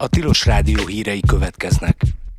A Tilos Rádió hírei következnek.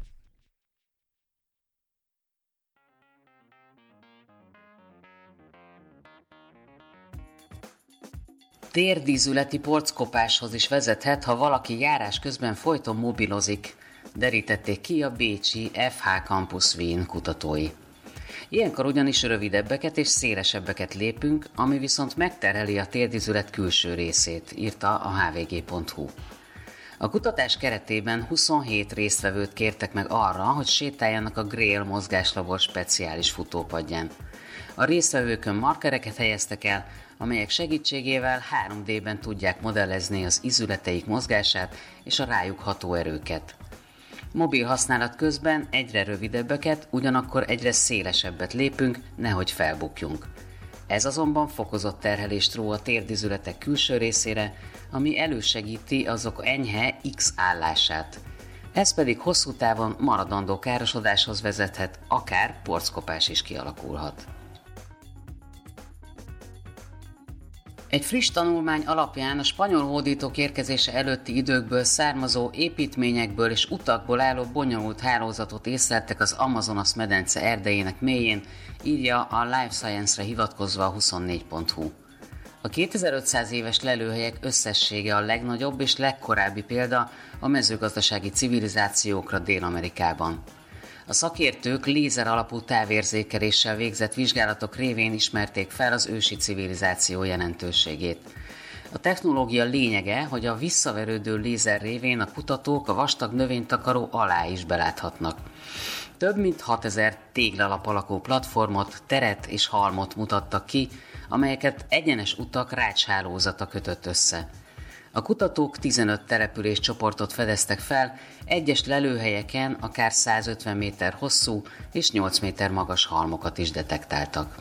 Térdízületi porckopáshoz is vezethet, ha valaki járás közben folyton mobilozik, derítették ki a bécsi FH Campus Wien kutatói. Ilyenkor ugyanis rövidebbeket és szélesebbeket lépünk, ami viszont megterheli a térdízület külső részét, írta a hvg.hu. A kutatás keretében 27 résztvevőt kértek meg arra, hogy sétáljanak a Grail mozgáslabor speciális futópadján. A résztvevőkön markereket helyeztek el, amelyek segítségével 3D-ben tudják modellezni az izületeik mozgását és a rájuk ható erőket. Mobil használat közben egyre rövidebbeket, ugyanakkor egyre szélesebbet lépünk, nehogy felbukjunk. Ez azonban fokozott terhelést ró a térdizületek külső részére, ami elősegíti azok enyhe X állását. Ez pedig hosszú távon maradandó károsodáshoz vezethet, akár porckopás is kialakulhat. Egy friss tanulmány alapján a spanyol hódítók érkezése előtti időkből származó építményekből és utakból álló bonyolult hálózatot észleltek az Amazonas medence erdejének mélyén, írja a Life Science-re hivatkozva a 24.hu. A 2500 éves lelőhelyek összessége a legnagyobb és legkorábbi példa a mezőgazdasági civilizációkra Dél-Amerikában. A szakértők lézer alapú távérzékeléssel végzett vizsgálatok révén ismerték fel az ősi civilizáció jelentőségét. A technológia lényege, hogy a visszaverődő lézer révén a kutatók a vastag növénytakaró alá is beláthatnak. Több mint 6000 téglalap alakú platformot, teret és halmot mutattak ki, amelyeket egyenes utak rácshálózata kötött össze. A kutatók 15 településcsoportot fedeztek fel, egyes lelőhelyeken akár 150 méter hosszú és 8 méter magas halmokat is detektáltak.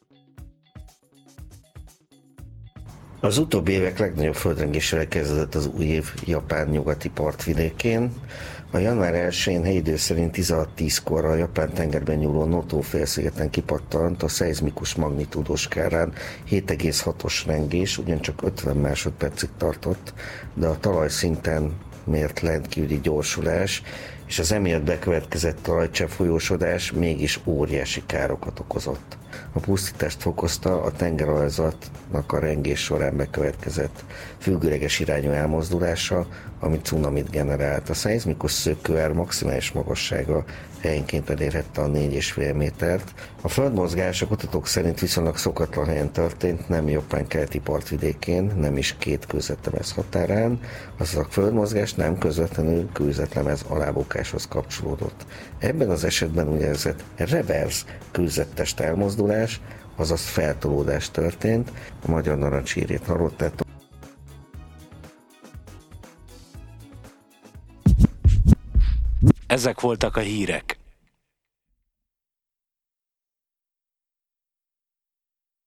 Az utóbbi évek legnagyobb földrengésével kezdődött az új év Japán nyugati partvidékén. A január 1-én helyi idő szerint 16:10-kor a Japán tengerben nyúló Noto félszigeten kipattant a szeizmikus magnitúdós skálán 7,6-os rengés, ugyancsak 50 másodpercig tartott, de a talajszinten mért rendkívüli gyorsulás és az emiatt bekövetkezett talajcsepp folyósodás mégis óriási károkat okozott. A pusztítást fokozta a tengeralazatnak a rengés során bekövetkezett függőleges irányú elmozdulása, ami cunamit generált. A szeizmikus szökőár maximális magassága helyenként elérhette a 4,5 métert. A földmozgás a kutatók szerint viszonylag szokatlan helyen történt, nem Japán keleti partvidékén, nem is két kőzetlemez határán, azaz a földmozgás nem közvetlenül kőzetlemez alábukáshoz kapcsolódott. Ebben az esetben úgynevezett reverse kőzettest elmozdulás, azaz feltolódás történt. A Magyar Narancs hírét hallottátok. Ezek voltak a hírek.